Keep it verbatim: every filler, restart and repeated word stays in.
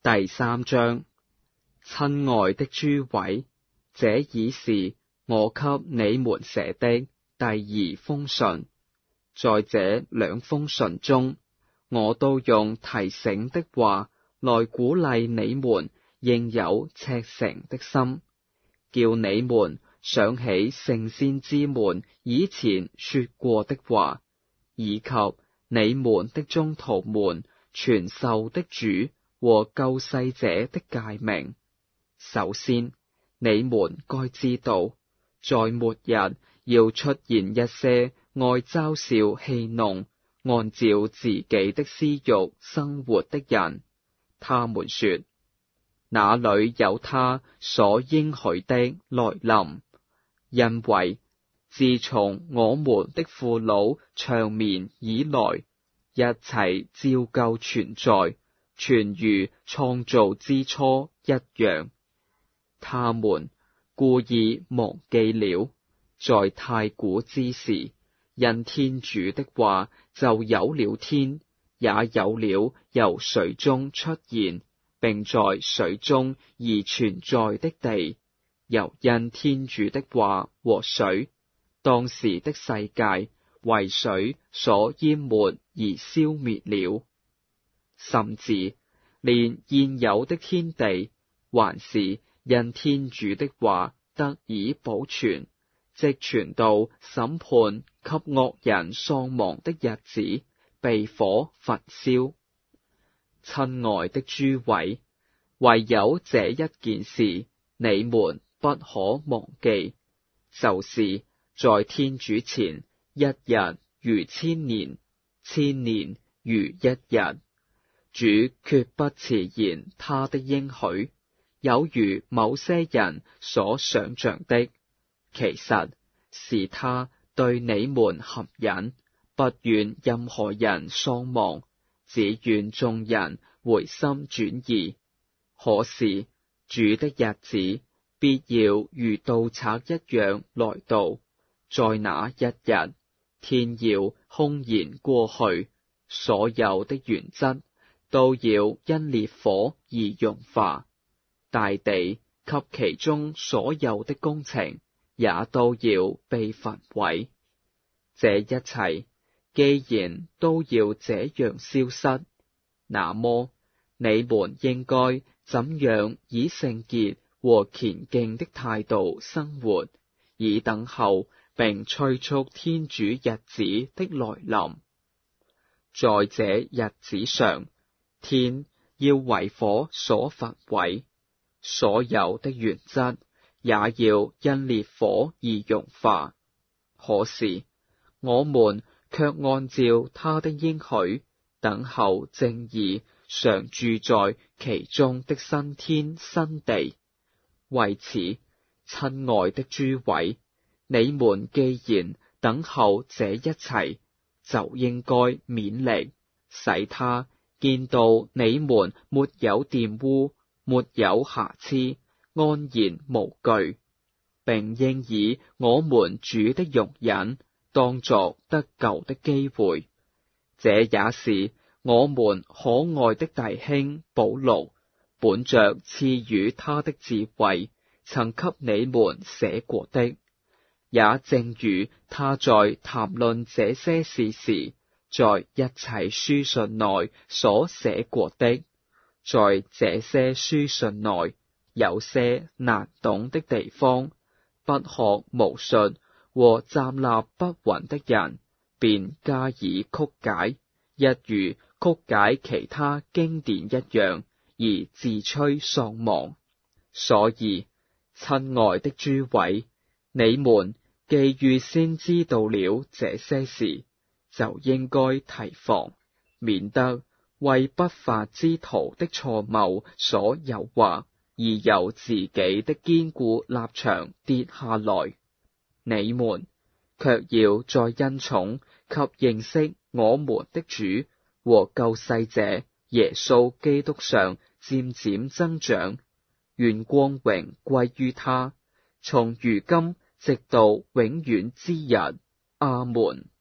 第三章。親愛的諸位，這已是我給你們寫的第二封信。在這兩封信中，我都用提醒的話來鼓勵你們應有赤誠的心，叫你們想起聖先知們以前說過的話，以及你們的宗徒們傳授的主和救世者的誡命。首先，你們該知道，在末日要出現一些愛嘲笑戲弄，按照自己的私慾生活的人。他們說，哪裏有他所應許的來臨？因為自從我們的父老長眠以來，一切照舊存在，全如創造之初一樣。他們故意忘記了，在太古之時，因天主的話就有了天，也有了由水中出現，並在水中而存在的地，又因天主的話和水，當時的世界為水所淹沒而消滅了。甚至連現有的天地，還是因天主的話得以保存，直存到審判及惡人喪亡的日子，被火焚燒。親愛的諸位，唯有這一件事你們不可忘記，就是在天主前，一日如千年，千年如一日。主決不遲延他的應許，有如某些人所想象的，其實是他對你們含忍，不願任何人喪亡，只願眾人回心轉意。可是主的日子必要如盜賊一樣來到，在那一日，天要轟然過去，所有的原則都要因烈火而融化，大地及其中所有的工程也都要被焚毀。這一切既然都要這樣消失，那麼你們應該怎樣以聖潔和虔敬的態度生活，以等候並催促天主日子的來臨。在這日子上，天要為火所焚毀，所有的原則也要因烈火而融化。可是我們卻按照他的應許，等候正義常住在其中的新天新地。為此，親愛的諸位，你們既然等候這一切，就應該勉力，使他見到你們沒有玷污，沒有瑕疵，安然無懼，並應以我們主的容忍當作得救的機會。這也是我們可愛的弟兄保祿本着賜予他的智慧，曾給你們寫過的，也正如他在談論這些事時，在一切書信內所寫過的。在這些書信內，有些難懂的地方，不學無術和站立不穩的人便加以曲解，一如曲解其他經典一樣，而自吹喪亡。所以，親愛的諸位，你們既預先知道了這些事，就應該提防，免得為不法之徒的錯謬所誘惑，而由自己的堅固立場跌下來。你們卻要在恩寵及認識我們的主和救世者耶穌基督上漸漸增長，願光榮歸於他，從如今直到永遠之日。阿門。